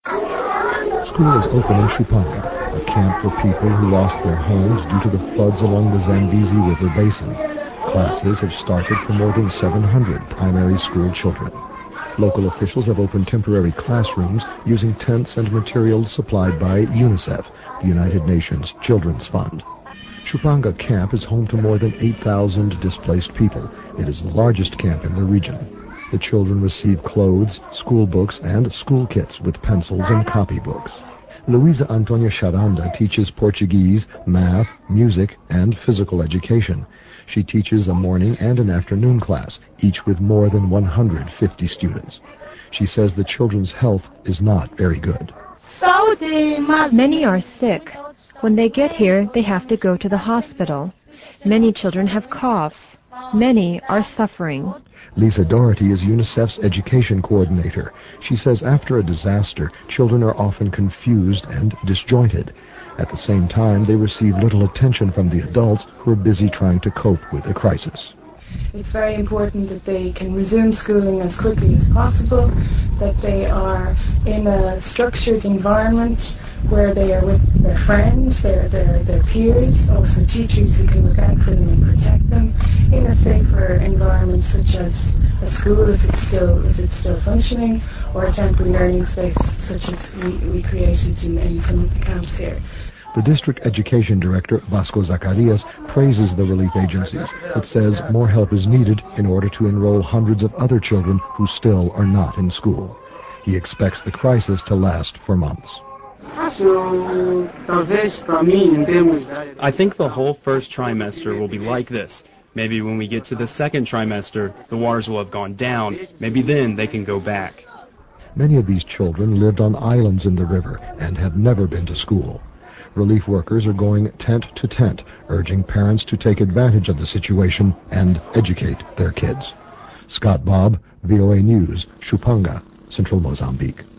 School is open in Chupanga, a camp for people who lost their homes due to the floods along the Zambezi River basin. Classes have started for more than 700 primary school children. Local officials have opened temporary classrooms using tents and materials supplied by UNICEF, the United Nations Children's Fund. Chupanga Camp is home to more than 8,000 displaced people. It is the largest camp in the region. The children receive clothes, school books, and school kits with pencils and copybooks. Luisa Antonia Charanda teaches Portuguese, math, music, and physical education. She teaches a morning and an afternoon class, each with more than 150 students. She says the children's health is not very good. Many are sick. When they get here, they have to go to the hospital. Many children have coughs. Many are suffering. Lisa Doherty is UNICEF's education coordinator. She says after a disaster, children are often confused and disjointed. At the same time, they receive little attention from the adults who are busy trying to cope with the crisis. It's very important that they can resume schooling as quickly as possible, that they are in a structured environment where they are with their friends, their peers, also teachers who can look out for them and protect them, in a safer environment such as a school if it's still functioning, or a temporary learning space such as we created in some of the camps here. The district education director, Vasco Zacarias, praises the relief agencies, but says more help is needed in order to enroll hundreds of other children who still are not in school. He expects the crisis to last for months. I think the whole first trimester will be like this. Maybe when we get to the second trimester, the waters will have gone down. Maybe then they can go back. Many of these children lived on islands in the river and have never been to school. Relief workers are going tent to tent, urging parents to take advantage of the situation and educate their kids. Scott Bobb, VOA News, Chupanga, Central Mozambique.